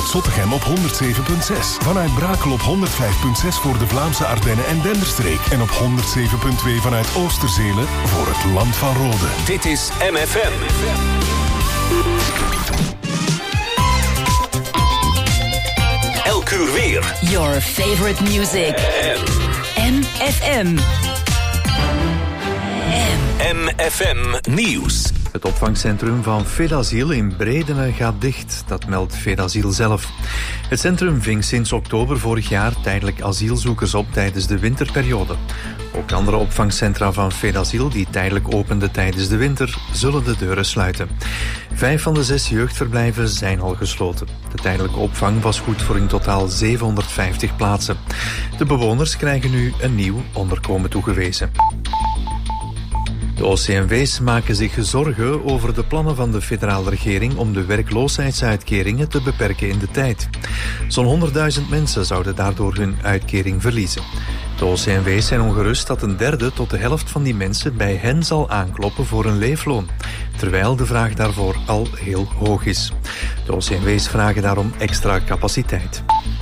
vanuit Zottegem op 107.6. Vanuit Brakel op 105.6 voor de Vlaamse Ardennen en Denderstreek. En op 107.2 vanuit Oosterzelen voor het Land van Rode. Dit is MFM. Elk uur weer. Your favorite music. MFM. MFM Nieuws. Het opvangcentrum van Fedasiel in Bredene gaat dicht, dat meldt Fedasiel zelf. Het centrum ving sinds oktober vorig jaar tijdelijk asielzoekers op tijdens de winterperiode. Ook andere opvangcentra van Fedasiel, die tijdelijk openden tijdens de winter, zullen de deuren sluiten. 5 van de 6 jeugdverblijven zijn al gesloten. De tijdelijke opvang was goed voor in totaal 750 plaatsen. De bewoners krijgen nu een nieuw onderkomen toegewezen. De OCMW's maken zich zorgen over de plannen van de federale regering om de werkloosheidsuitkeringen te beperken in de tijd. Zo'n 100.000 mensen zouden daardoor hun uitkering verliezen. De OCMW's zijn ongerust dat een derde tot de helft van die mensen bij hen zal aankloppen voor een leefloon, terwijl de vraag daarvoor al heel hoog is. De OCMW's vragen daarom extra capaciteit.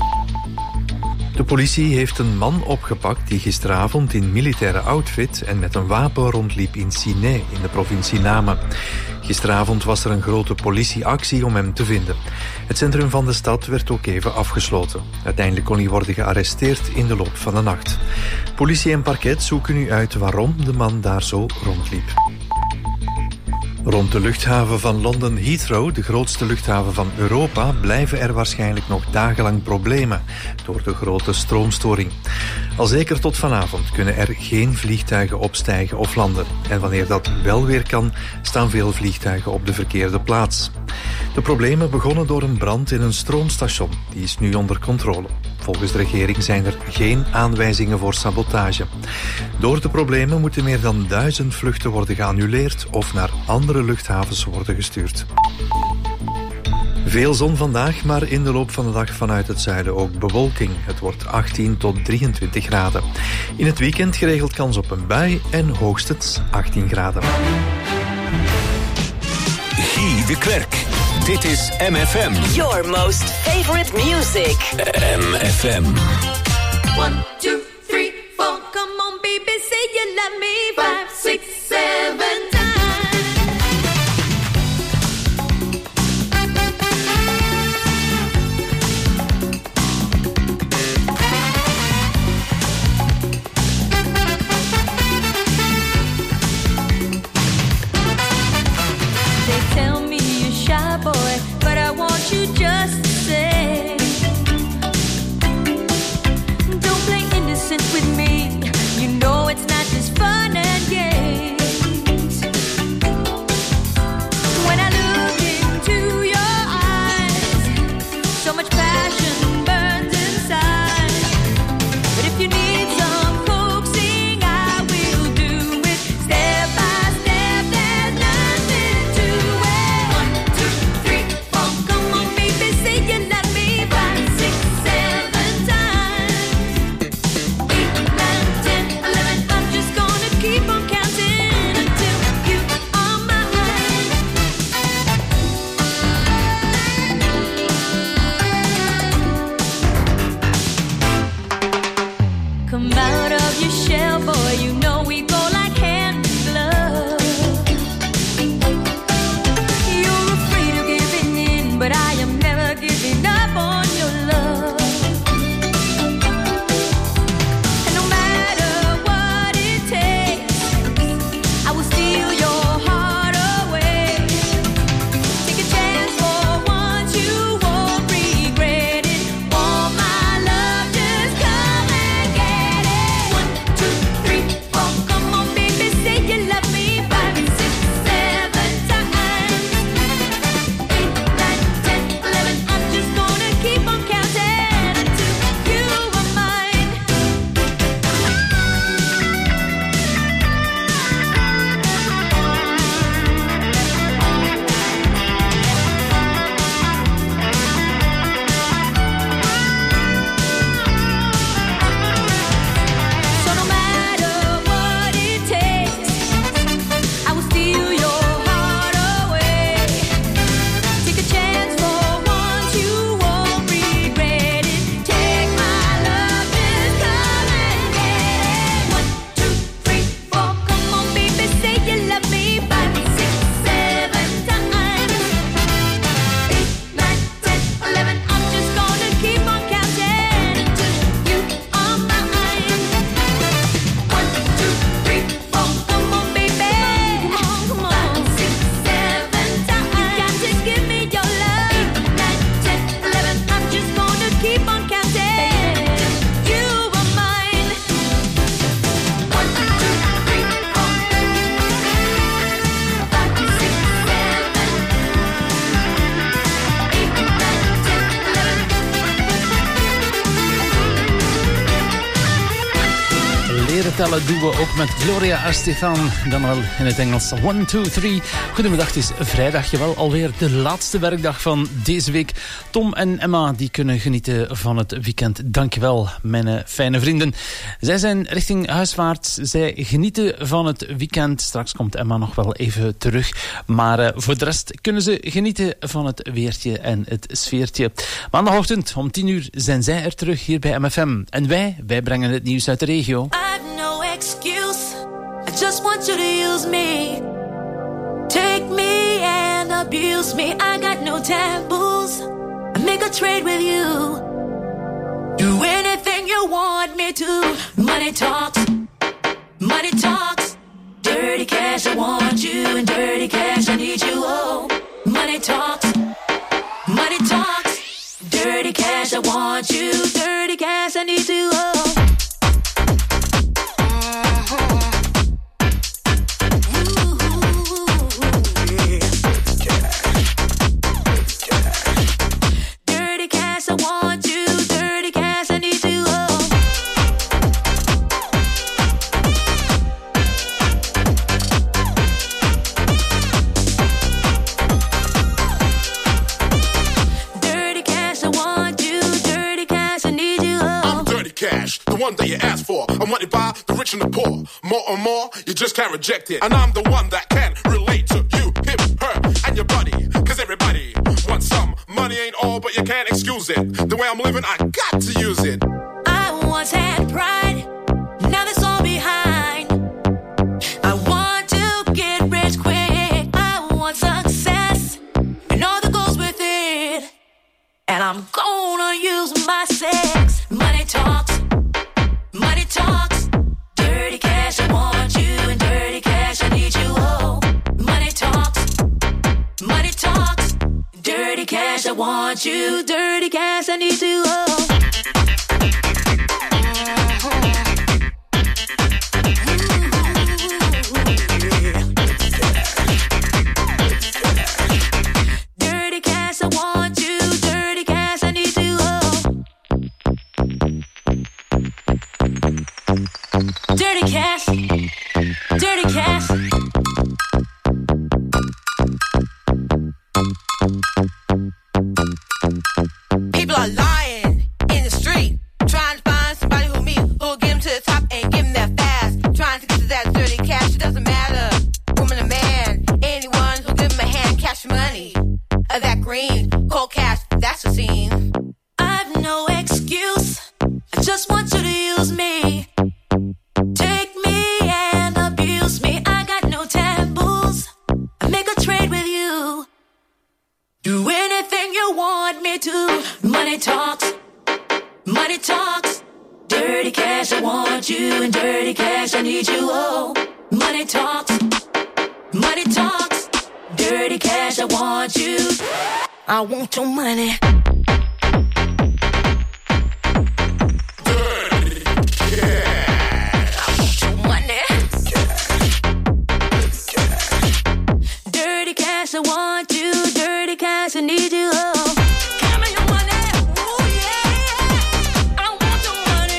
De politie heeft een man opgepakt die gisteravond in militaire outfit en met een wapen rondliep in Ciney in de provincie Namen. Gisteravond was er een grote politieactie om hem te vinden. Het centrum van de stad werd ook even afgesloten. Uiteindelijk kon hij worden gearresteerd in de loop van de nacht. Politie en parket zoeken nu uit waarom de man daar zo rondliep. Rond de luchthaven van London Heathrow, de grootste luchthaven van Europa, blijven er waarschijnlijk nog dagenlang problemen door de grote stroomstoring. Al zeker tot vanavond kunnen er geen vliegtuigen opstijgen of landen. En wanneer dat wel weer kan, staan veel vliegtuigen op de verkeerde plaats. De problemen begonnen door een brand in een stroomstation. Die is nu onder controle. Volgens de regering zijn er geen aanwijzingen voor sabotage. Door de problemen moeten meer dan 1000 vluchten worden geannuleerd of naar andere luchthavens worden gestuurd. Veel zon vandaag, maar in de loop van de dag vanuit het zuiden ook bewolking. Het wordt 18 tot 23 graden. In het weekend geregeld kans op een bui en hoogstens 18 graden. Guy de Klerk. Dit is MFM. Your most favorite music. MFM. 1, 2, 3, 4. Come on, baby, say you love me. 5, 6, 7 times. With me, you know it's not just fun and games. tellen doen we ook met Gloria Estefan. Dan wel in het Engels 1, 2, 3. Goedemiddag, het is vrijdag. Jawel, alweer de laatste werkdag van deze week. Tom en Emma die kunnen genieten van het weekend. Dankjewel, mijn fijne vrienden. Zij zijn richting huiswaarts. Zij genieten van het weekend. Straks komt Emma nog wel even terug. Maar voor de rest kunnen ze genieten van het weertje en het sfeertje. Maandagochtend om 10 uur zijn zij er terug hier bij MFM. En wij brengen het nieuws uit de regio. I've no excuse. I just want you to use me. Take me and abuse me. I got no taboos. I make a trade with you. Do anything you want me to. Money talks. Money talks. Dirty cash, I want you. And dirty cash, I need you. Oh, money talks. Money talks. Dirty cash, I want you. Dirty cash, I need you. Oh. The one that you asked for. I'm wanted by the rich and the poor. More and more, you just can't reject it. And I'm the one that can relate to you, him, her, and your buddy. Cause everybody wants some. Money ain't all, but you can't excuse it. The way I'm living, I got to use it. I once had pride. Now that's all behind. I want to get rich quick. I want success. And all that goes with it. And I'm gonna use my sex. Money talks. Money talks. Dirty cash, I want you. And dirty cash, I need you. Oh, money talks. Money talks. Dirty cash, I want you. Dirty cash, I need you. Oh. Dirty cash, dirty cash. People are lying in the street, trying to find somebody who'll get them to the top and give them that fast. Trying to get to that dirty cash, it doesn't matter, woman or man. Anyone who'll give them a hand, cash money. That green, cold cash, that's the scene. I've no excuse, I just want you to use me. Take me and abuse me. I got no taboos. I make a trade with you. Do anything you want me to. Money talks. Money talks. Dirty cash, I want you. And dirty cash, I need you. Oh, money talks. Money talks. Dirty cash, I want you. I want your money. I want you, dirty cash, I need you, oh. Give me your money, ooh yeah. I want your money,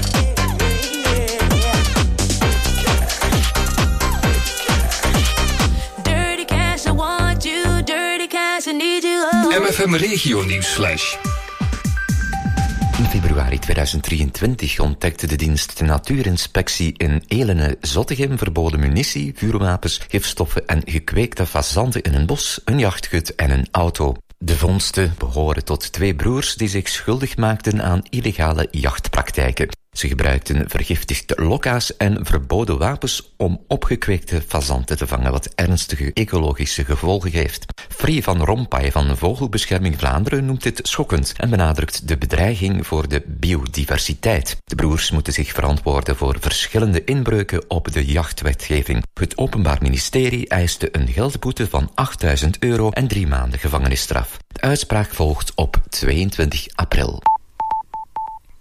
yeah. Dirty cash, I want you, dirty cash, I need you, oh. MFM Regio Nieuwsflash. In februari 2023 ontdekte de dienst de Natuurinspectie in Elene-Zottegem verboden munitie, vuurwapens, gifstoffen en gekweekte fazanten in een bos, een jachtgut en een auto. De vondsten behoren tot 2 broers die zich schuldig maakten aan illegale jachtpraktijken. Ze gebruikten vergiftigde lokka's en verboden wapens om opgekweekte fazanten te vangen, wat ernstige ecologische gevolgen heeft. Free van Rompuy van Vogelbescherming Vlaanderen noemt dit schokkend en benadrukt de bedreiging voor de biodiversiteit. De broers moeten zich verantwoorden voor verschillende inbreuken op de jachtwetgeving. Het Openbaar Ministerie eiste een geldboete van €8.000 en 3 maanden gevangenisstraf. De uitspraak volgt op 22 april.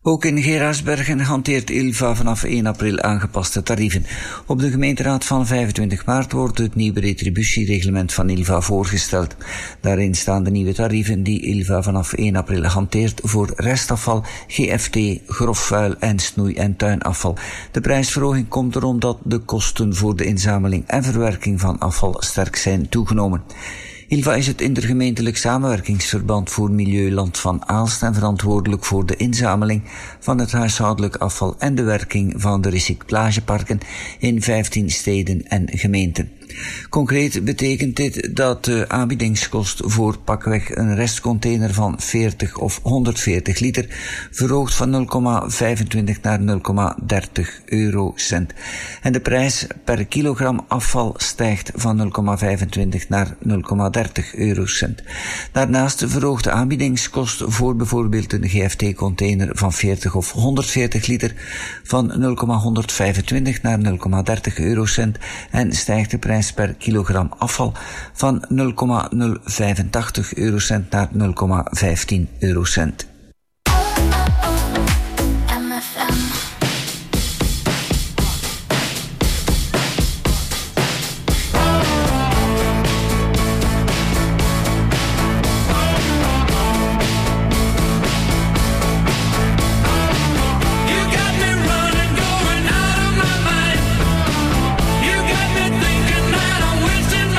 Ook in Geraardsbergen hanteert ILVA vanaf 1 april aangepaste tarieven. Op de gemeenteraad van 25 maart wordt het nieuwe retributiereglement van ILVA voorgesteld. Daarin staan de nieuwe tarieven die ILVA vanaf 1 april hanteert voor restafval, GFT, grofvuil en snoei- en tuinafval. De prijsverhoging komt er omdat de kosten voor de inzameling en verwerking van afval sterk zijn toegenomen. ILVA is het intergemeentelijk samenwerkingsverband voor Milieuland van Aalst en verantwoordelijk voor de inzameling van het huishoudelijk afval en de werking van de recyclageparken in 15 steden en gemeenten. Concreet betekent dit dat de aanbiedingskost voor pakweg een restcontainer van 40 of 140 liter verhoogt van 0,25 naar 0,30 eurocent. En de prijs per kilogram afval stijgt van 0,25 naar 0,30 eurocent. Daarnaast verhoogt de aanbiedingskost voor bijvoorbeeld een GFT-container van 40 of 140 liter van 0,125 naar 0,30 eurocent en stijgt de prijs per kilogram afval van 0,085 eurocent naar 0,15 eurocent.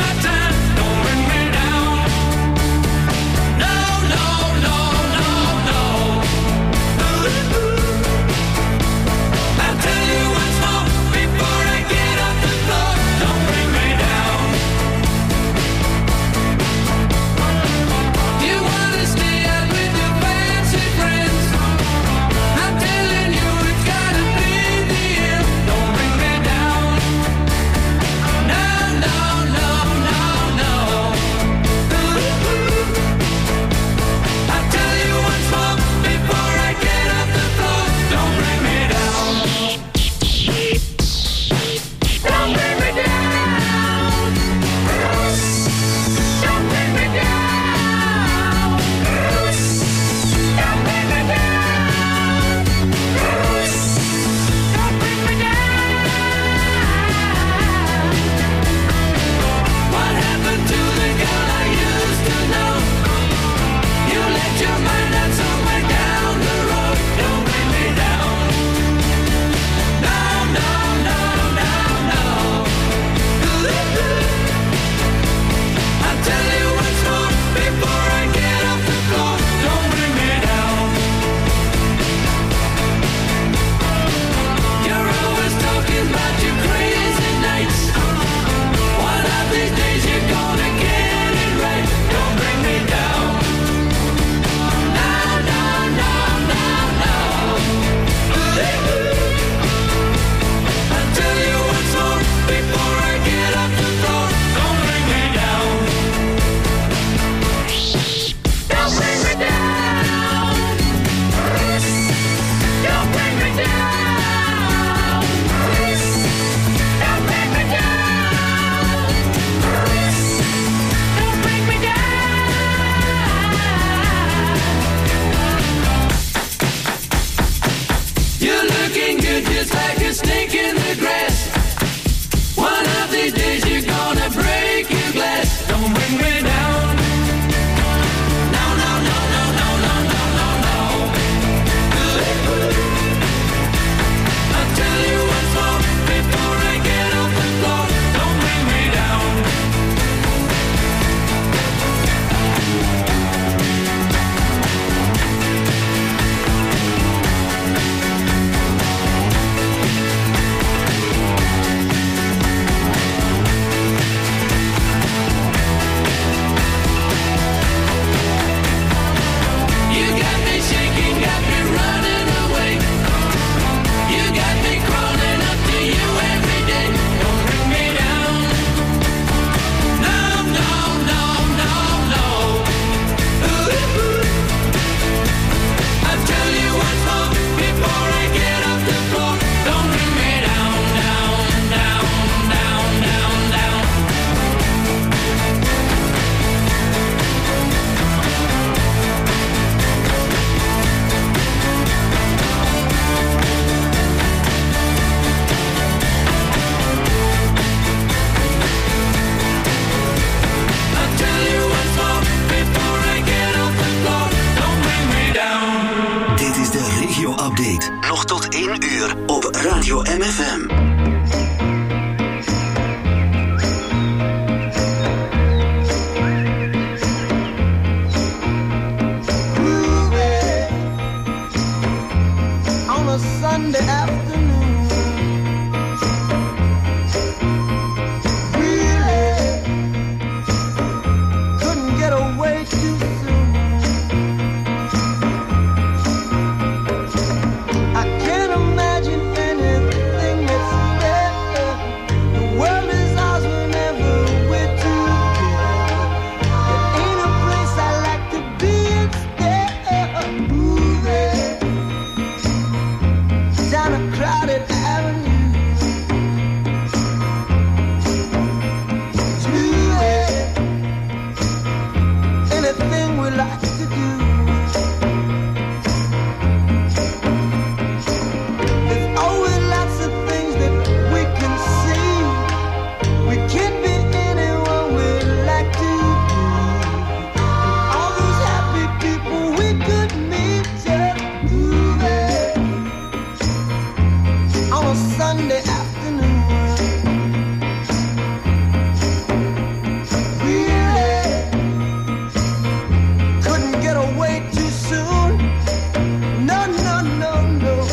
No, no, no, no. Update. Nog tot 1 uur op Radio MFM. Sunday afternoon, really couldn't get away too soon. I can't imagine anything that's better. The world is ours whenever we're together. There ain't a place I like to be instead. Moving down a crowded avenue to anything we like to do. There's always lots of things that we can see. We can be anyone we like to be. And all those happy people we could meet just moving on a Sunday afternoon. Really couldn't get away too soon. No, no, no, no.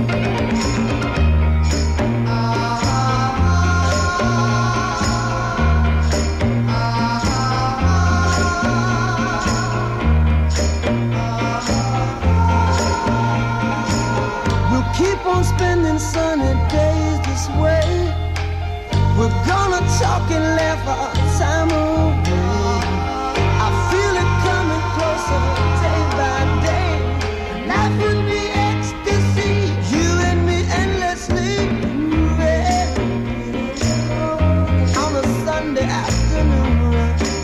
We'll keep on spending sunny days this way. We're gonna talk and laugh our time away. I feel it coming closer day by day. Life would be ecstasy, you and me endlessly moving on a Sunday afternoon.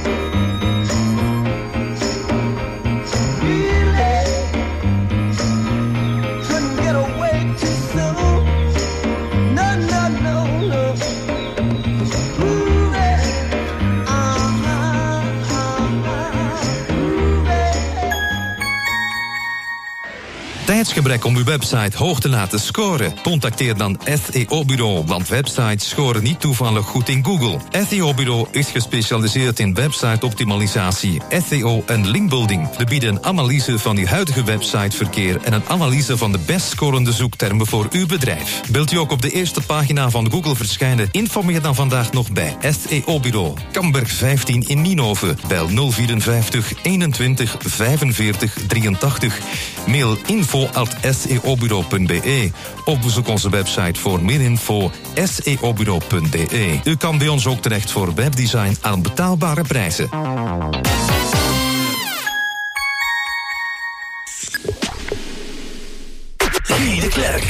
Really couldn't get away too soon. No, no, no, no. Tijdsgebrek om uw website hoog te laten scoren? Contacteer dan SEO Bureau, want websites scoren niet toevallig goed in Google. SEO Bureau is gespecialiseerd in website-optimalisatie, SEO en linkbuilding. We bieden een analyse van uw huidige websiteverkeer en een analyse van de best scorende zoektermen voor uw bedrijf. Wilt u ook op de eerste pagina van Google verschijnen? Informeer dan vandaag nog bij SEO Bureau. Kamberg 15 in Nienhoven. Bel 054 21 45 83. Mail info@seobureau.be of bezoek onze website voor meer info seobureau.be. U kan bij ons ook terecht voor webdesign aan betaalbare prijzen. Guy de Klerk.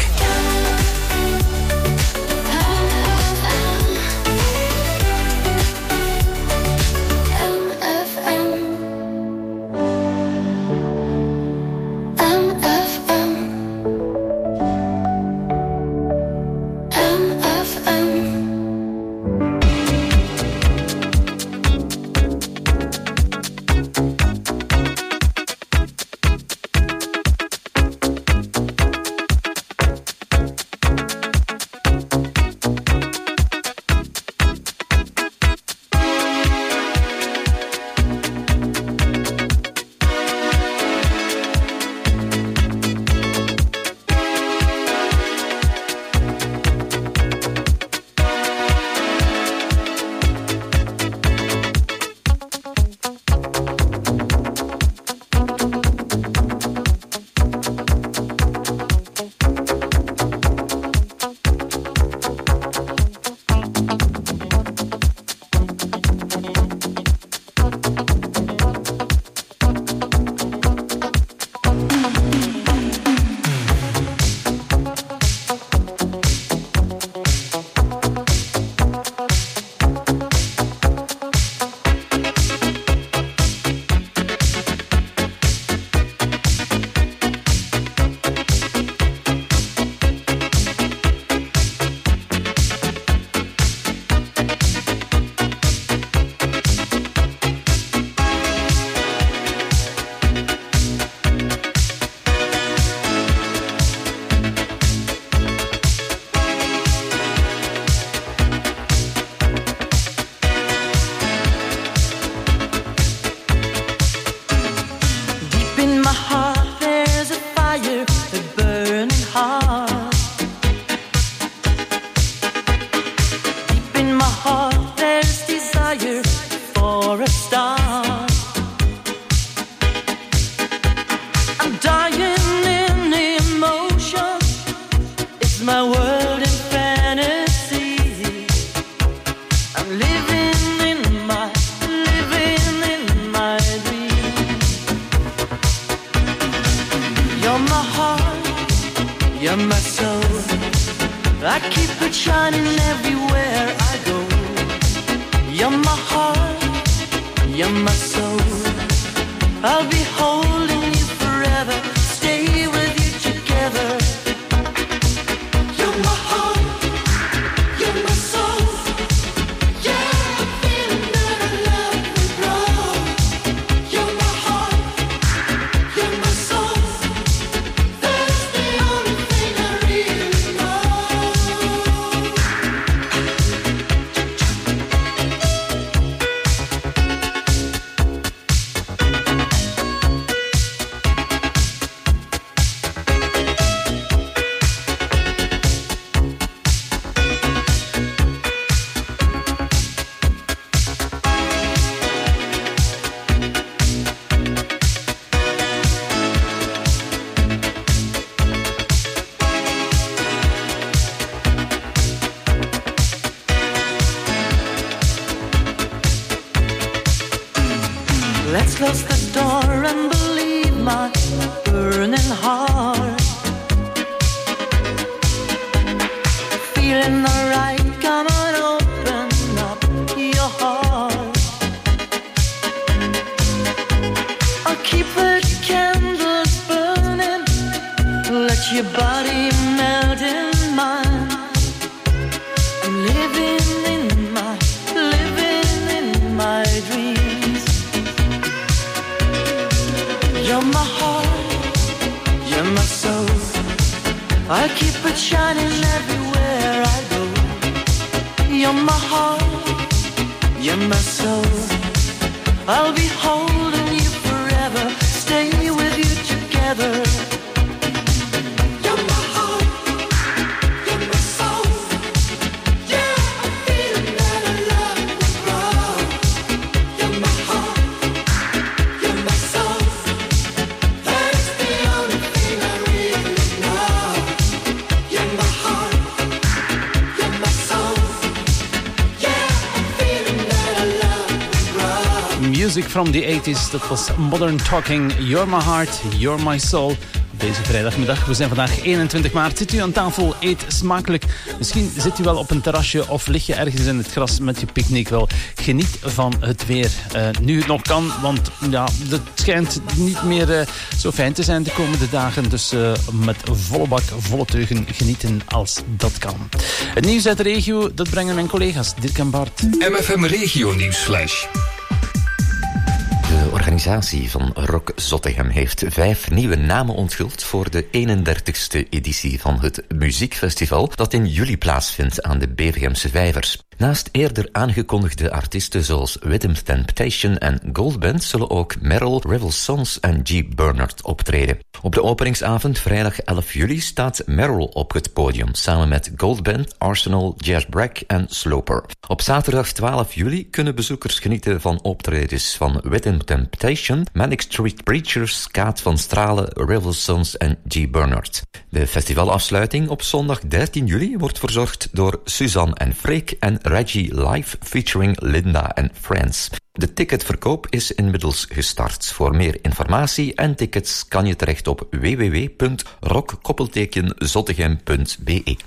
my heart there's a fire, a burning heart. Deep in my heart there's desire for a star. I'm dying in emotion, it's my world in fantasy. I'm living in my dream. You're my heart, you're my soul. I keep it shining everywhere I go. You're my heart, you're my soul. I'll be holding you forever, stay with you together. You're my heart, you're my soul. Yeah, I'm feeling that I love will grow. You're my heart, you're my soul. That's the only thing I really know. Let's close the door and believe my burning heart. Feeling alright, come on, open up your heart. I'll keep the candles burning, let your body melt in mine. I'm living in my dreams. You're my heart, you're my soul. I keep it shining everywhere I go. You're my heart, you're my soul. I'll be holding you forever, stay with you together. You're my heart, you're my soul. Yeah, I'm feeling that I love will grow. You're my heart, you're my soul. That's the only thing I really know. You're my heart, you're my soul. Yeah, I'm feeling that I love will grow. Music from the 80s, dat was Modern Talking. You're my heart, you're my soul. Deze vrijdagmiddag, we zijn vandaag 21 maart. Zit u aan tafel, eet smakelijk. Misschien zit u wel op een terrasje of lig je ergens in het gras met je picknick. Wel, geniet van het weer. Nu het nog kan, want ja, het schijnt niet meer zo fijn te zijn de komende dagen. Dus met volle bak, volle teugen genieten als dat kan. Het nieuws uit de regio, dat brengen mijn collega's Dirk en Bart. MFM Regio Nieuwsflash. De organisatie van Rock Zottegem heeft 5 nieuwe namen onthuld voor de 31ste editie van het muziekfestival dat in juli plaatsvindt aan de Bevergemse Vijvers. Naast eerder aangekondigde artiesten zoals Rhythm Temptation en Goldband zullen ook Merrill, Revel Sons en G. Bernard optreden. Op de openingsavond vrijdag 11 juli staat Merrill op het podium samen met Goldband, Arsenal, Jazz Brack en Sloper. Op zaterdag 12 juli kunnen bezoekers genieten van optredens van Rhythm Temptation, Manic Street Preachers, Kaat van Stralen, Revel Sons en G. Bernard. De festivalafsluiting op zondag 13 juli wordt verzorgd door Suzanne en Freek en Reggie Live featuring Linda and Friends. De ticketverkoop is inmiddels gestart. Voor meer informatie en tickets kan je terecht op www.rock-zottegem.be.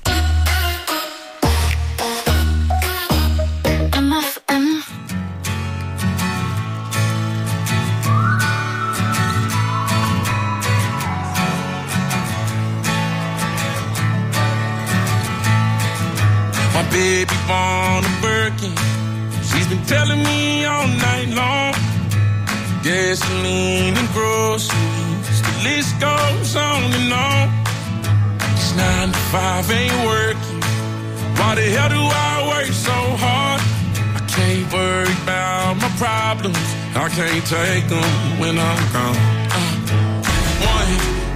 My baby born a Birkin. She's been telling me all night long. Gasoline and groceries, the list goes on and on. This 9 to 5 ain't working. Why the hell do I work so hard? I can't worry about my problems. I can't take them when I'm gone.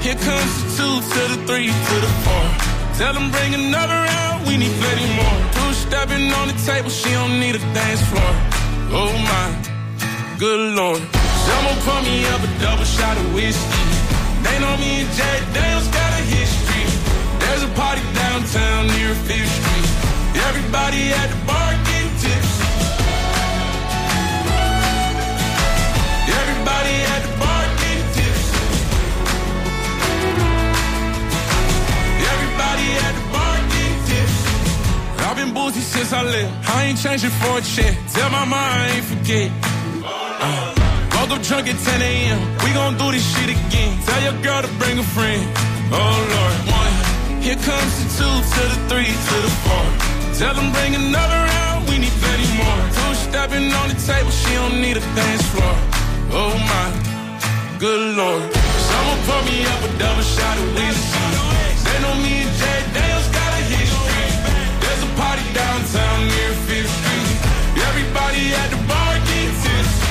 Here comes the 2 to the 3 to the 4. Tell them bring another round, we need plenty more. Two-stepping on the table, she don't need a dance floor. Oh my, good Lord. Someone pour me up a double shot of whiskey. They know me and Jay Daniels got a history. There's a party downtown near 5th Street. Everybody at the bar getting tipsy. Everybody at the bar getting tipsy. Everybody at the bar getting tipsy. I've been boozy since I left. I ain't changing for a check. Tell my mom I ain't forget. Woke up drunk at 10 a.m. We gon' do this shit again. Tell your girl to bring a friend. Oh Lord, 1. Here comes the 2 to the 3 to the 4. Tell them bring another round, we need plenty more. Two-stepping on the table, she don't need a dance floor. Oh my, good Lord. Someone pour me up a double shot of whiskey. They know me and Jay Daniels got a history. There's a party downtown near 5th Street. Everybody at the bar getting tipsy.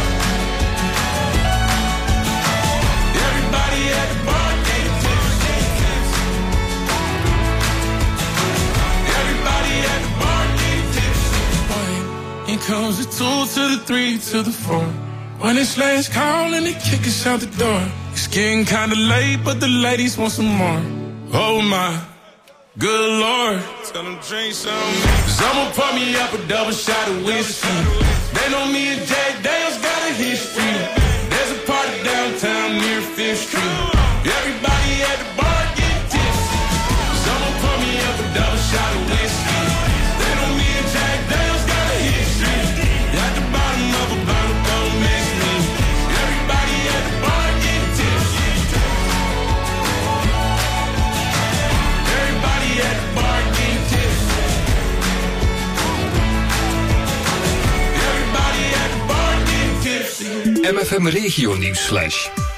Everybody at the bar getting tipsy. Everybody at the bar getting tipsy. Here comes the 2 to the 3 to the 4. When it's last call and they kick us out the door. It's getting kinda late, but the ladies want some more. Oh my, good Lord. Tell them drink some. Someone pour me up a double shot of whiskey. They know me and Jay Daniels got a history. There's a party downtown near 5th Street. Everybody at the bar getting tipsy. Someone pour me up a double shot of whiskey. They know me and Jay Daniels got a history. At the bottom of a bottle, don't miss me. Everybody at the bar getting tipsy. Everybody at the bar getting tipsy. Everybody at the bar getting tipsy. MFM Regio Nieuwsflash.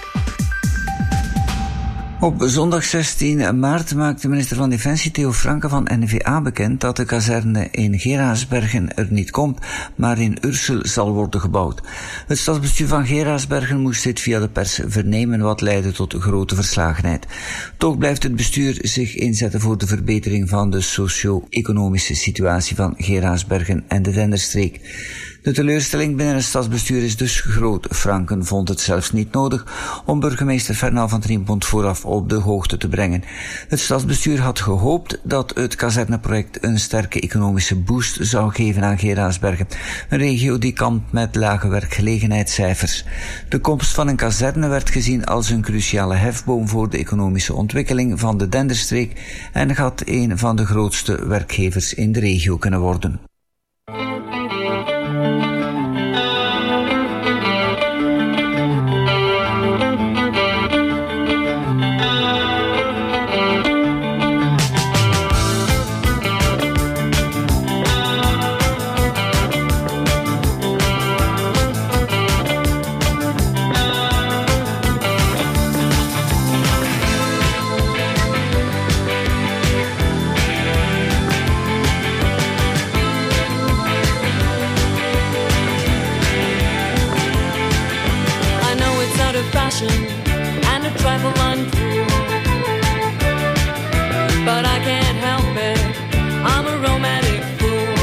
Op zondag 16 maart maakte minister van Defensie Theo Franke van NVA bekend dat de kazerne in Geraardsbergen er niet komt, maar in Ursel zal worden gebouwd. Het stadsbestuur van Geraardsbergen moest dit via de pers vernemen, wat leidde tot grote verslagenheid. Toch blijft het bestuur zich inzetten voor de verbetering van de socio-economische situatie van Geraardsbergen en de Denderstreek. De teleurstelling binnen het stadsbestuur is dus groot. Franken vond het zelfs niet nodig om burgemeester Fernand van Triempont vooraf op de hoogte te brengen. Het stadsbestuur had gehoopt dat het kazerneproject een sterke economische boost zou geven aan Geraardsbergen, een regio die kampt met lage werkgelegenheidscijfers. De komst van een kazerne werd gezien als een cruciale hefboom voor de economische ontwikkeling van de Denderstreek en gaat een van de grootste werkgevers in de regio kunnen worden. And a trifle uncool, but I can't help it, I'm a romantic fool.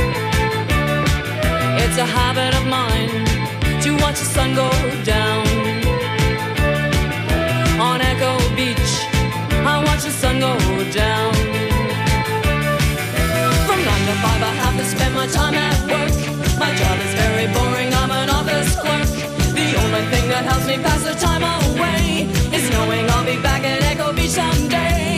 It's a habit of mine to watch the sun go down. On Echo Beach, I watch the sun go down. From 9 to 5 I have to spend my time at work. My job is very boring, I'm an office clerk. The only thing that helps me pass the time away is knowing I'll be back at Echo Beach someday.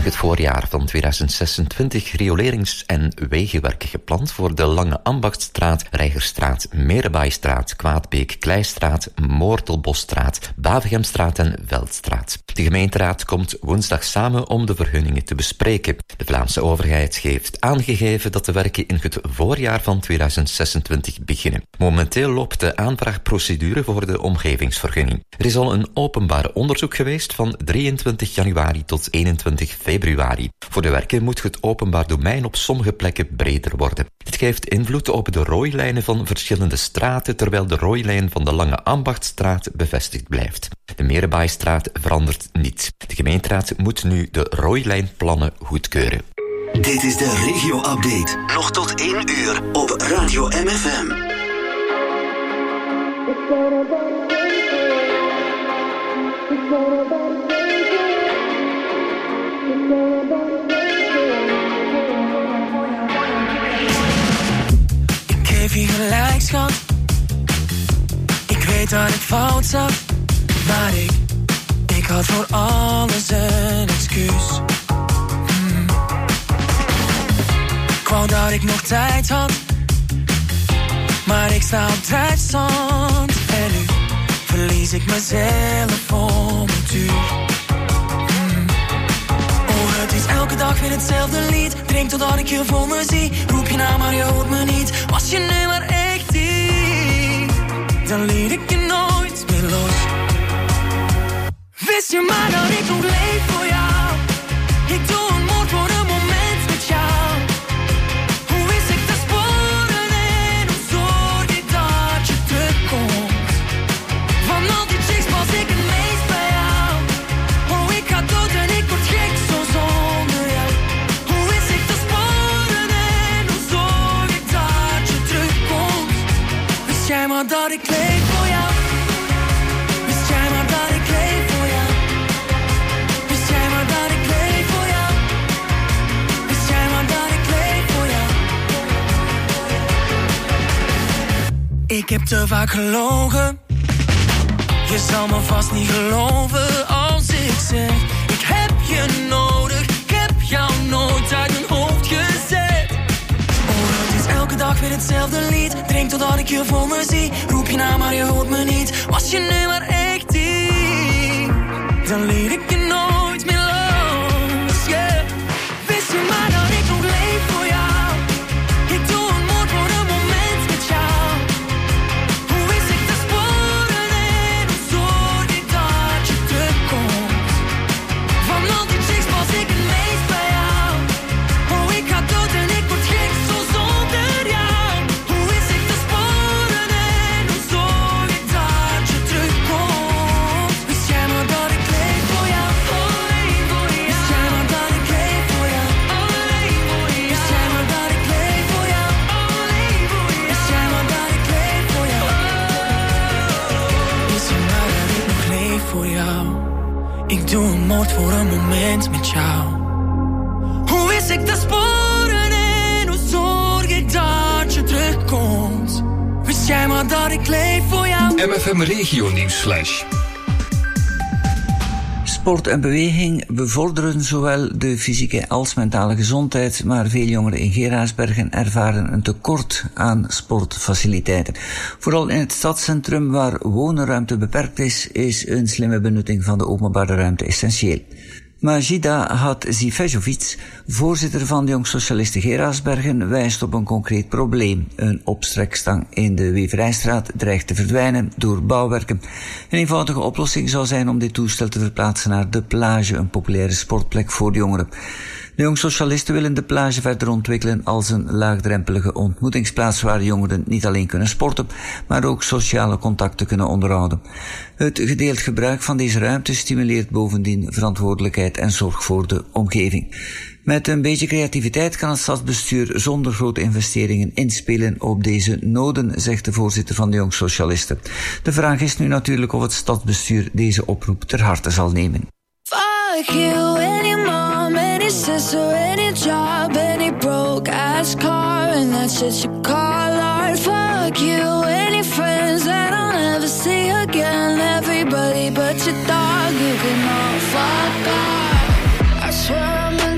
het voorjaar van 2026 riolerings- en wegenwerken gepland voor de Lange Ambachtstraat, Reigerstraat, Merebaaiestraat, Kwaadbeek, Kleistraat, Moortelbosstraat, Bavegemstraat en Veldstraat. De gemeenteraad komt woensdag samen om de vergunningen te bespreken. De Vlaamse overheid heeft aangegeven dat de werken in het voorjaar van 2026 beginnen. Momenteel loopt de aanvraagprocedure voor de omgevingsvergunning. Er is al een openbaar onderzoek geweest van 23 januari tot 21 februari. Voor de werken moet het openbaar domein op sommige plekken breder worden. Dit geeft invloed op de rooilijnen van verschillende straten, terwijl de rooilijn van de Lange Ambachtstraat bevestigd blijft. De Merebaaiestraat verandert niet. De gemeenteraad moet nu de rooilijnplannen goedkeuren. Dit is de regio-update. Nog tot 1 uur op Radio MFM. Ik geef je gelijk, schat. Ik weet dat ik fout zat, maar ik had voor alles een excuus. Ik wou dat ik nog tijd had, maar ik sta op drijfstand. En nu verlies ik mezelf om het uur. Oh, het is elke dag weer hetzelfde lied. Drink totdat ik je voor me zie. Roep je naam, maar je hoort me niet. Was je nu maar echt hier, dan liet ik je nooit meer los. Wist je maar dat ik nog leef voor jou? Ik doe een moord voor een moment met jou. Hoe wist ik te sporen en hoe zorg ik dat je terugkomt? Van al die chicks pas ik het meest bij jou. Oh, ik ga dood en ik word gek zo zonder jou. Hoe wist ik te sporen en hoe zorg ik dat je terugkomt? Wist jij maar dat ik leef voor jou? Wist jij maar dat ik leef voor jou? Wist jij maar dat ik leef voor jou? Wist jij maar dat ik leef voor jou? Ik heb te vaak gelogen. Je zal me vast niet geloven als ik zeg: ik heb je nodig, ik heb jou nooit uit mijn hoofd gezet. Oh, het is elke dag weer hetzelfde lied. Drink totdat ik je voor me zie. Roep je naam, maar je hoort me niet. Was je nu maar echt hier, dan liet ik je nooit meer los, yeah. Wist je maar dat ik nog leef voor jou? Ik doe een moord voor een moment met jou. Hoe wist ik te sporen en hoe zorg ik dat je terugkomt? Van al die chicks pas ik het meest bij jou. Oh, ik ga dood en ik word gek zo zonder jou. Hoe wist ik te sporen en hoe zorg ik dat je terugkomt? Wist jij maar dat ik leef voor jou? Alleen voor jou. Wist jij maar dat ik leef voor jou? Alleen voor jou. Wist jij maar dat ik leef voor jou? Alleen voor jou. Wist jij maar dat ik leef voor jou? Wist je maar dat ik nog leef voor jou? Ik doe een moord voor een moment met jou. Hoe wist ik te sporen en hoe zorg ik dat je terugkomt? Wist jij maar dat ik leef voor jou? MFM Regio Nieuwsflash. Sport en beweging bevorderen zowel de fysieke als mentale gezondheid, maar veel jongeren in Geraardsbergen ervaren een tekort aan sportfaciliteiten. Vooral in het stadscentrum, waar woonruimte beperkt is een slimme benutting van de openbare ruimte essentieel. Majida Hatzifezovic, voorzitter van de Jong Socialisten Geraardsbergen, wijst op een concreet probleem. Een opstrekstang in de Weverijstraat dreigt te verdwijnen door bouwwerken. Een eenvoudige oplossing zou zijn om dit toestel te verplaatsen naar de plage, een populaire sportplek voor jongeren. De Jong Socialisten willen de plage verder ontwikkelen als een laagdrempelige ontmoetingsplaats waar jongeren niet alleen kunnen sporten, maar ook sociale contacten kunnen onderhouden. Het gedeeld gebruik van deze ruimte stimuleert bovendien verantwoordelijkheid en zorg voor de omgeving. Met een beetje creativiteit kan het stadsbestuur zonder grote investeringen inspelen op deze noden, zegt de voorzitter van de Jong Socialisten. De vraag is nu natuurlijk of het stadsbestuur deze oproep ter harte zal nemen. Fuck you, any mom, any sister, any job, any broke-ass car, and that shit you call art. Fuck you, any friends that I'll never see again, everybody but your dog, you can all fuck off. I swear I'm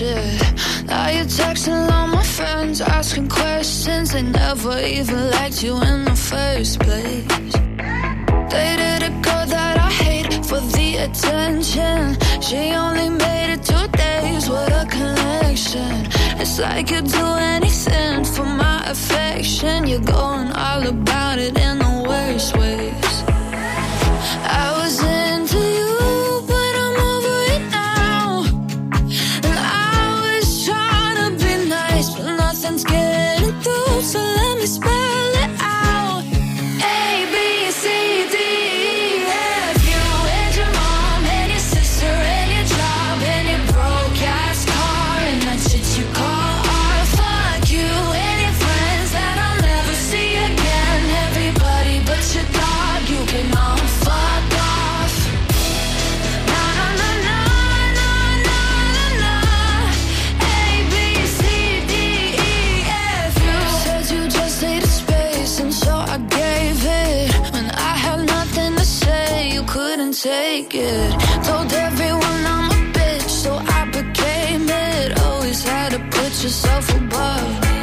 shit. Now you're texting all my friends, asking questions. They never even liked you in the first place. Dated a girl that I hate for the attention. She only made it 2 days with a connection. It's like you'd do anything for my affection. You're going all about it in the worst ways. I was into you, but I'm over it now. And I was trying to be nice, but nothing's getting through. So let me spell it out. A, B, C, D, E, F. You and your mom and your sister and your job and your broke-ass car and that shit you call art. Fuck you and your friends that I'll never see again. Everybody but your dog, you can all fuck off. Na na na na na na na na. A, B, C, D, E, F. You said you just needed space, and so I gave it. When I had nothing to say, you couldn't take it. Told everyone I'm a bitch, so I became it. Always had to put yourself above me.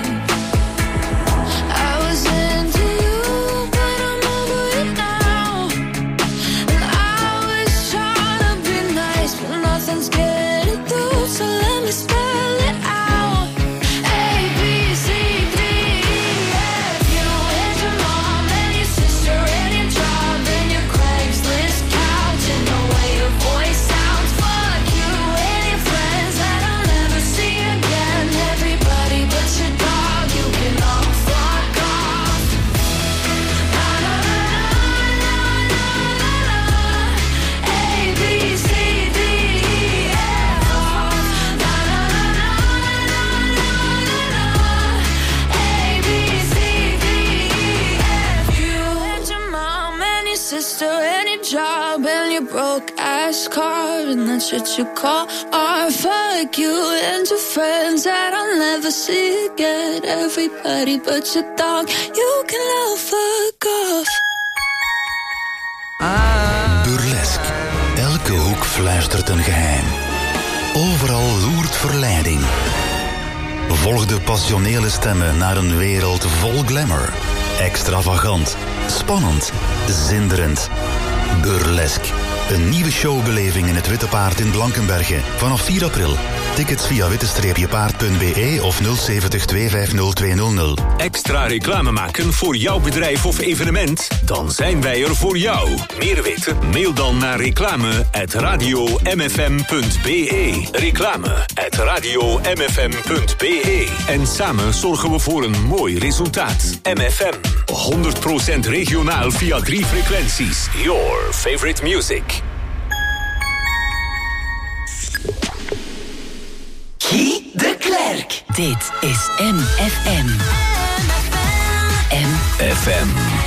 I was into you, but I'm over it now. And I was trying to be nice, but nothing's getting through. So let me spell it out. A, B, C, D, E, F. You and your mom and your sister and your job and your Craigslist couch and the way your voice sounds. Fuck you and your friends that I'll never see again. Everybody but your dog, you can all fuck off. Na na na na na na na. A, B, C, D, E, F. Na na na na na na na. A, B, C, D, E, F. You and your mom and your sister and your job and your broke-ass car and that shit you call art. Fuck you and your friends that I'll never see again. Everybody but your dog, you can all fuck off. Burlesk. Elke hoek fluistert een geheim. Overal loert verleiding. Volg de passionele stemmen naar een wereld vol glamour. Extravagant, spannend, zinderend. Burlesk. Een nieuwe showbeleving in het Witte Paard in Blankenberge. Vanaf 4 april. Tickets via witte-paard.be of 070 250 200. Extra reclame maken voor jouw bedrijf of evenement? Dan zijn wij er voor jou. Meer weten? Mail dan naar reclame@radiomfm.be. Reclame@radiomfm.be. En samen zorgen we voor een mooi resultaat. MFM. 100% regionaal via 3 frequenties. Your favorite music. Guy de Klerk. Dit is MFM. MFM.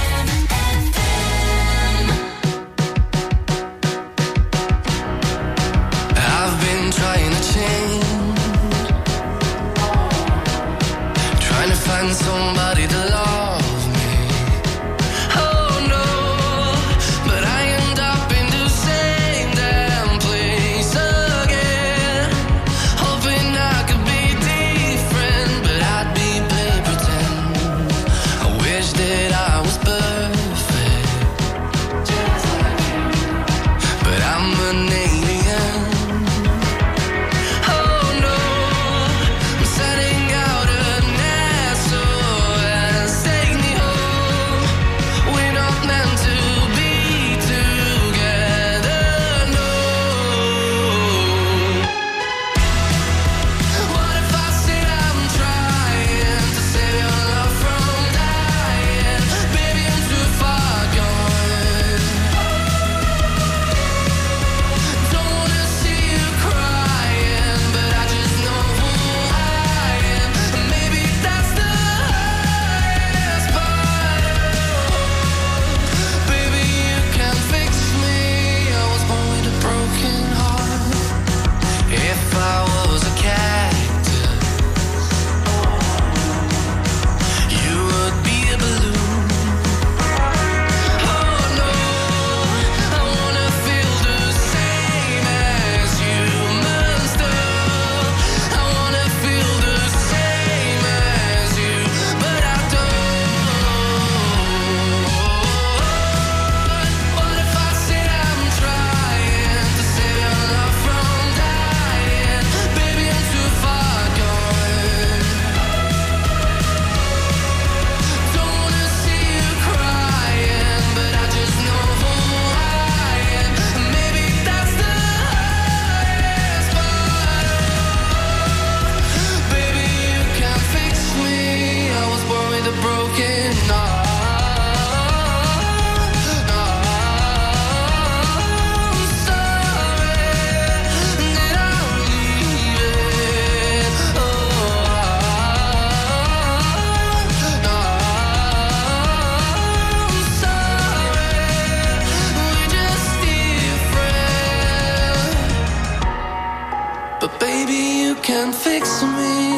I've been trying to change, trying to find somebody to love me. Oh no, but I end up in the same damn place again. Hoping I could be different, but I'd be play pretend. I wish that I was better. but baby you can fix me.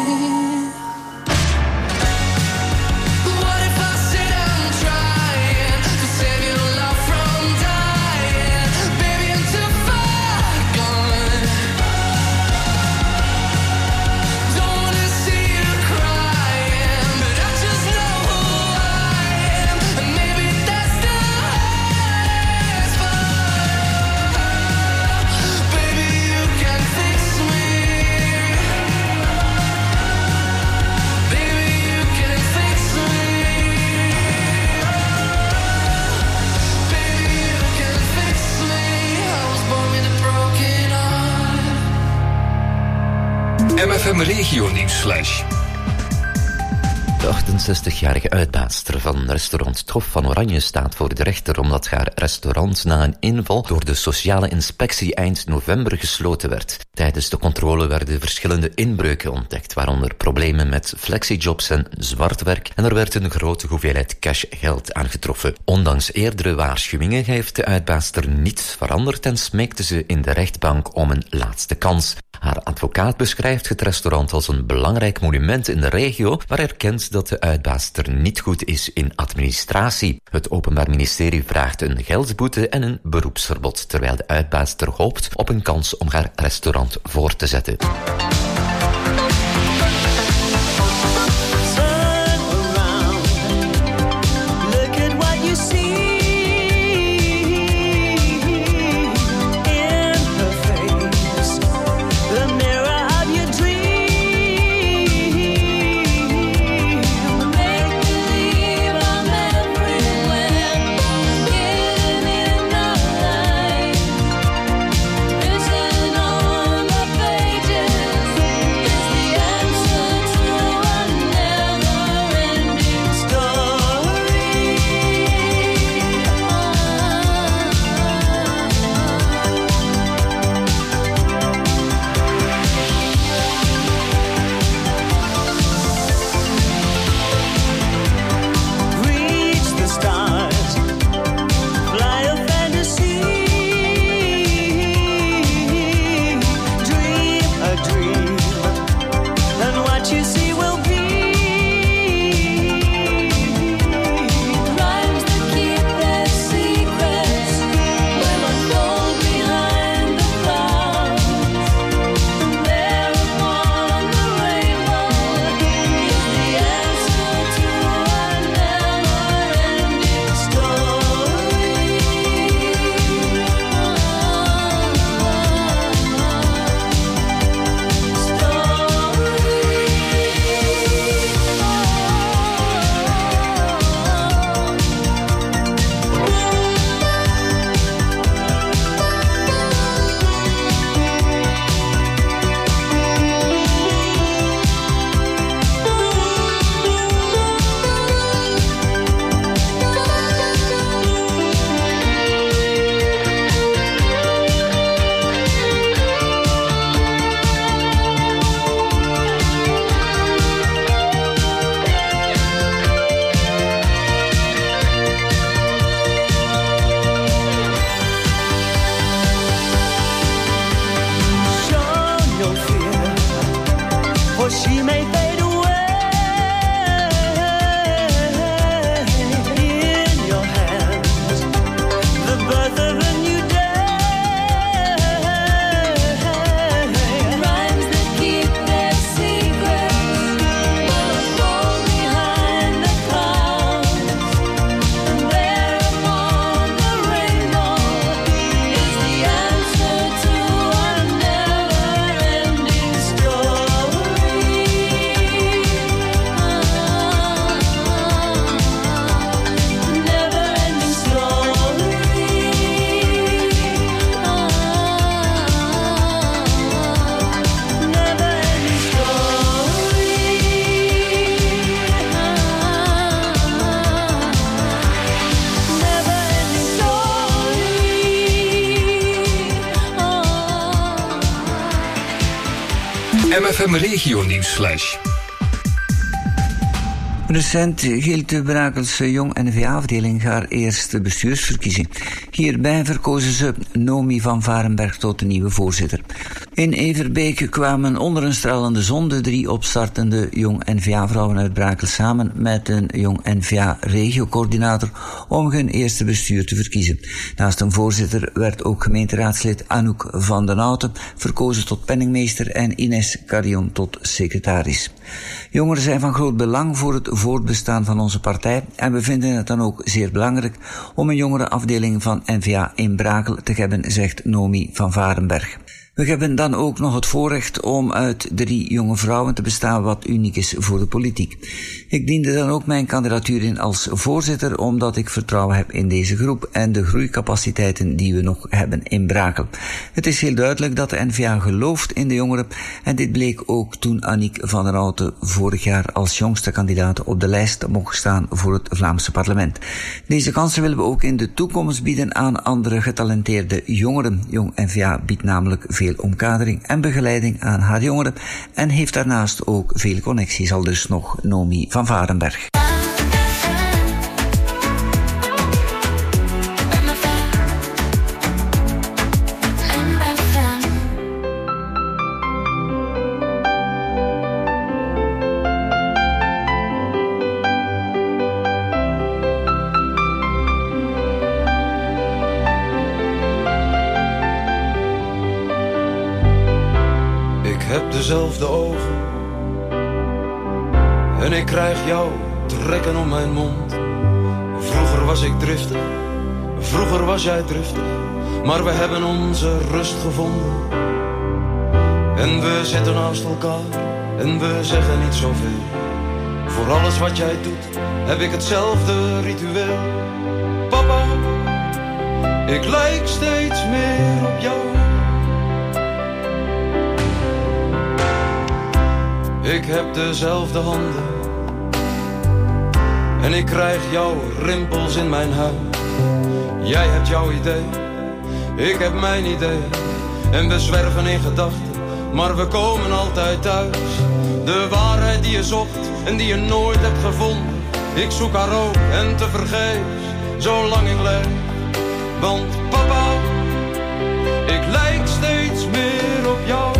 MFM Regio Nieuwsflash. De 68-jarige uitbaatster van restaurant Trof van Oranje staat voor de rechter omdat haar restaurant na een inval door de sociale inspectie eind november gesloten werd. Tijdens de controle werden verschillende inbreuken ontdekt, waaronder problemen met flexijobs en zwart werk, en er werd een grote hoeveelheid cashgeld aangetroffen. Ondanks eerdere waarschuwingen heeft de uitbaatster niets veranderd en smeekte ze in de rechtbank om een laatste kans. Haar advocaat beschrijft het restaurant als een belangrijk monument in de regio, maar erkent dat de uitbaatster niet goed is in administratie. Het Openbaar Ministerie vraagt een geldboete en een beroepsverbod, terwijl de uitbaatster hoopt op een kans om haar restaurant voor te zetten. MFM Regio Nieuwsflash. Recent hield de Brakelse Jong N-VA-afdeling haar eerste bestuursverkiezing. Hierbij verkozen ze Nomi van Varenberg tot de nieuwe voorzitter. In Everbeek kwamen onder een stralende zon de 3 opstartende Jong N-VA-vrouwen uit Brakel samen met een Jong N-VA-regiocoördinator om hun eerste bestuur te verkiezen. Naast een voorzitter werd ook gemeenteraadslid Anouk van den Houten verkozen tot penningmeester en Ines Carion tot secretaris. Jongeren zijn van groot belang voor het voortbestaan van onze partij en we vinden het dan ook zeer belangrijk om een jongerenafdeling van N-VA in Brakel te hebben, zegt Nomi van Varenberg. We hebben dan ook nog het voorrecht om uit 3 jonge vrouwen te bestaan, wat uniek is voor de politiek. Ik diende dan ook mijn kandidatuur in als voorzitter, omdat ik vertrouwen heb in deze groep en de groeicapaciteiten die we nog hebben in Brakel. Het is heel duidelijk dat de N-VA gelooft in de jongeren en dit bleek ook toen Aniek van der Houten vorig jaar als jongste kandidaat op de lijst mocht staan voor het Vlaamse parlement. Deze kansen willen we ook in de toekomst bieden aan andere getalenteerde jongeren. Jong N-VA biedt namelijk veel omkadering en begeleiding aan haar jongeren en heeft daarnaast ook veel connecties, al dus nog Nomi van Varenberg. Dezelfde ogen en ik krijg jou trekken om mijn mond. Vroeger was ik driftig, vroeger was jij driftig, maar we hebben onze rust gevonden. En we zitten naast elkaar en we zeggen niet zoveel. Voor alles wat jij doet heb ik hetzelfde ritueel. Papa, ik lijk steeds meer op jou. Ik heb dezelfde handen en ik krijg jouw rimpels in mijn huid. Jij hebt jouw idee, ik heb mijn idee. En we zwerven in gedachten, maar we komen altijd thuis. De waarheid die je zocht en die je nooit hebt gevonden. Ik zoek haar ook en tevergeefs, zolang ik leef. Want papa, ik lijk steeds meer op jou.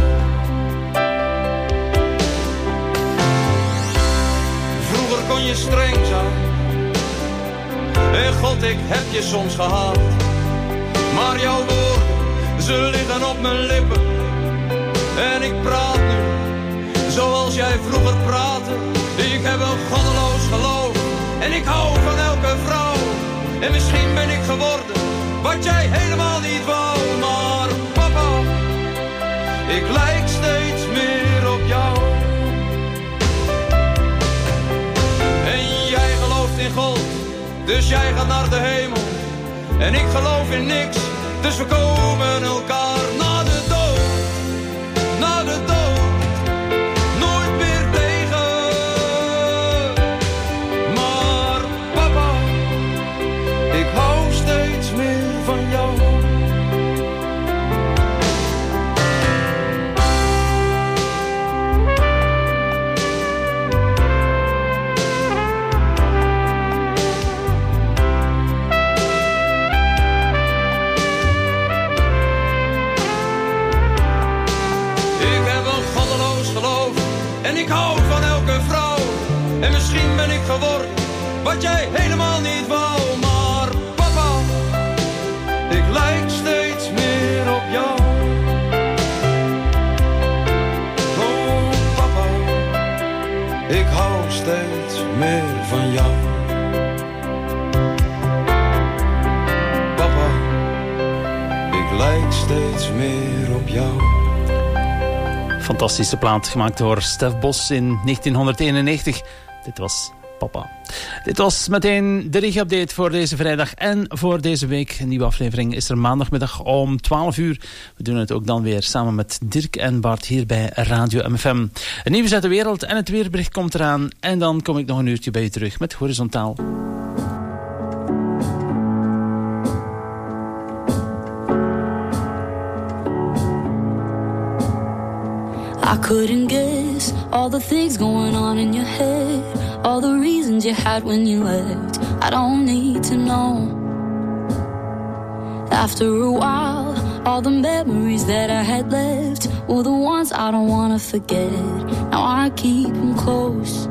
Kon je streng zijn en God, ik heb je soms gehaat. Maar jouw woorden, ze liggen op mijn lippen. En ik praat nu zoals jij vroeger praatte. Ik heb een goddeloos geloof en ik hou van elke vrouw. En misschien ben ik geworden wat jij helemaal niet wou. Maar papa, ik lijk steeds meer op jou. In God, dus jij gaat naar de hemel en ik geloof in niks, dus we komen elkaar na de dood, nooit meer tegen. Maar papa, ik hou steeds meer van jou. En ik hou van elke vrouw. En misschien ben ik geworden wat jij helemaal niet wou. Maar papa, ik lijk steeds meer op jou. Oh papa, ik hou steeds meer van jou. Papa, ik lijk steeds meer op jou. Fantastische plaat, gemaakt door Stef Bos in 1991. Dit was Papa. Dit was meteen de regio-update voor deze vrijdag en voor deze week. Een nieuwe aflevering is er maandagmiddag om 12 uur. We doen het ook dan weer samen met Dirk en Bart hier bij Radio MFM. Een nieuws uit de wereld en het weerbericht komt eraan. En dan kom ik nog een uurtje bij je terug met Horizontaal. I couldn't guess all the things going on in your head, all the reasons you had when you left. I don't need to know. After a while, All the memories that I had left were the ones I don't wanna forget. Now I keep them close.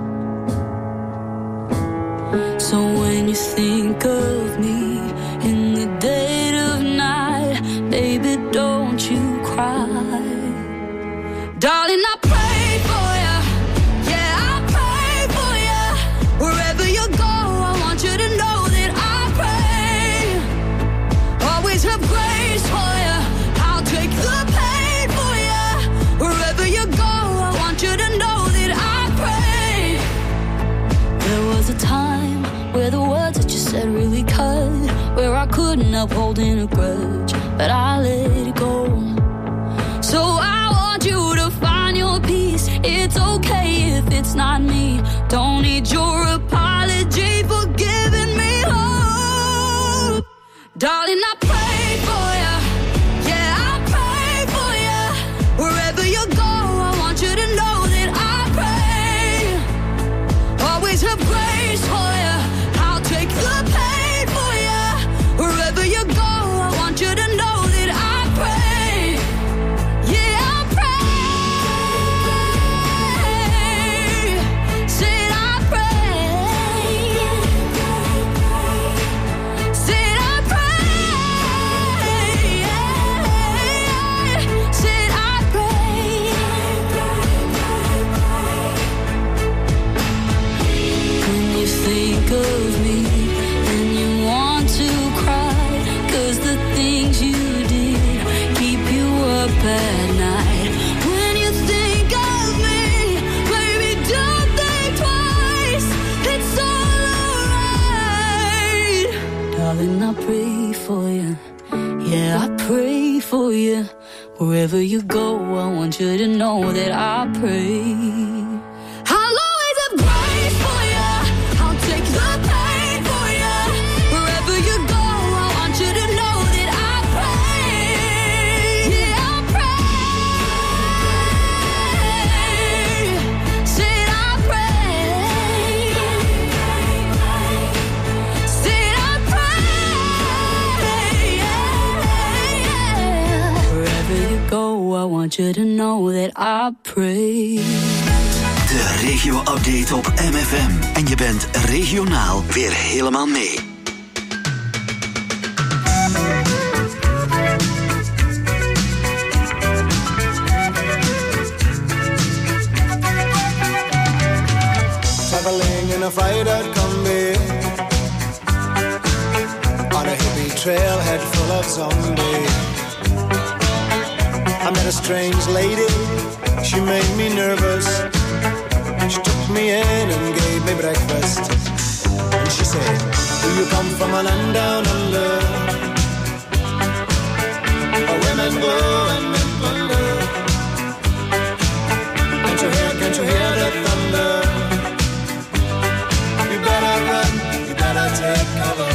So when you think of me in the dead of night, baby, don't you cry. Darling, I pray for you. Yeah, I pray for you. Wherever you go, I want you to know that I pray. Always have grace for you. I'll take the pain for you. Wherever you go, I want you to know that I pray. There was a time where the words that you said really cut, where I couldn't help holding a grudge, but I let it go. So I want you to find your peace. It's okay if it's not me. Don't need your apology for giving me hope. Darling, I pray for you. Yeah, I pray for you. Wherever you go, I want you to know that I pray. Always have grace for you. I'll take the pain for you. Wherever you go, I want you to know that I pray. Yeah, I pray. Said I pray. Said I pray. Said I pray. When you think of me and you want to cry, 'cause the things you did keep you up at night. When you think of me, baby, don't think twice. It's all alright. Darling, I pray for you. Yeah, I pray for you. Wherever you go, I want you to know that I pray. I'll always have grace for you. I'll take the pain for you. Wherever you go, I want you to know that I pray. Yeah, I pray. Said I pray. Said I pray. Wherever you go, I want you to know that I pray. De regio-update op MFM. En je bent regionaal weer helemaal mee. Traveling in a fried-out combi on a hippie trailhead full of zombies. I met a strange lady, she made me nervous. She took me in and gave me breakfast. And she said, do you come from a land down under, where women go and men plunder? Can't you hear the thunder? You better run, you better take cover.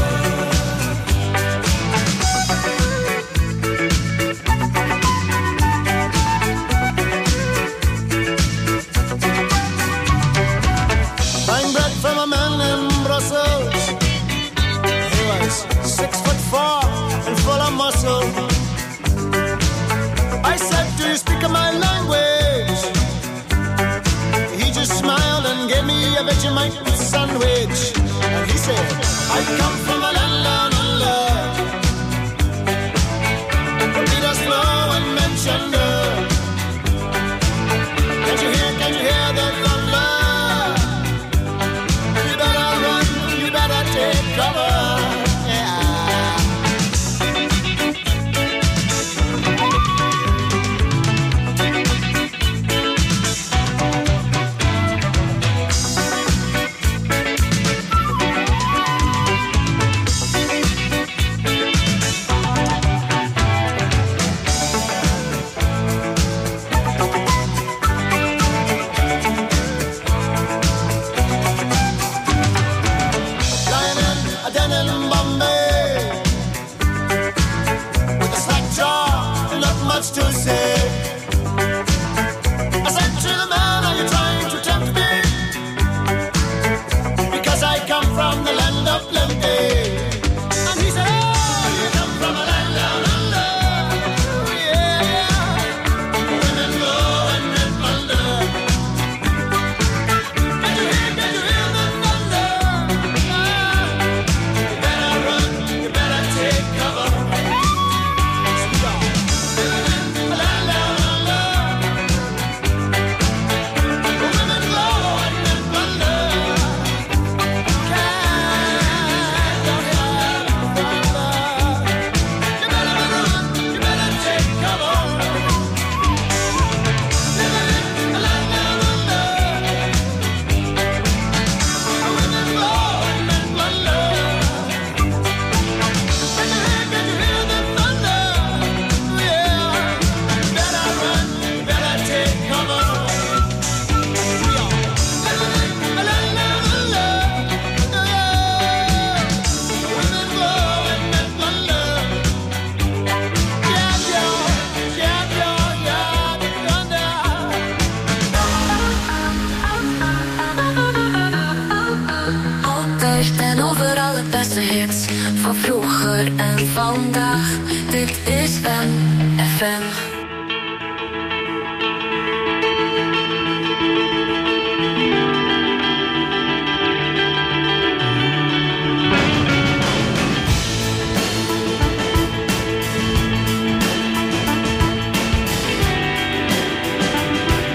en vandaag. Dit is MFM.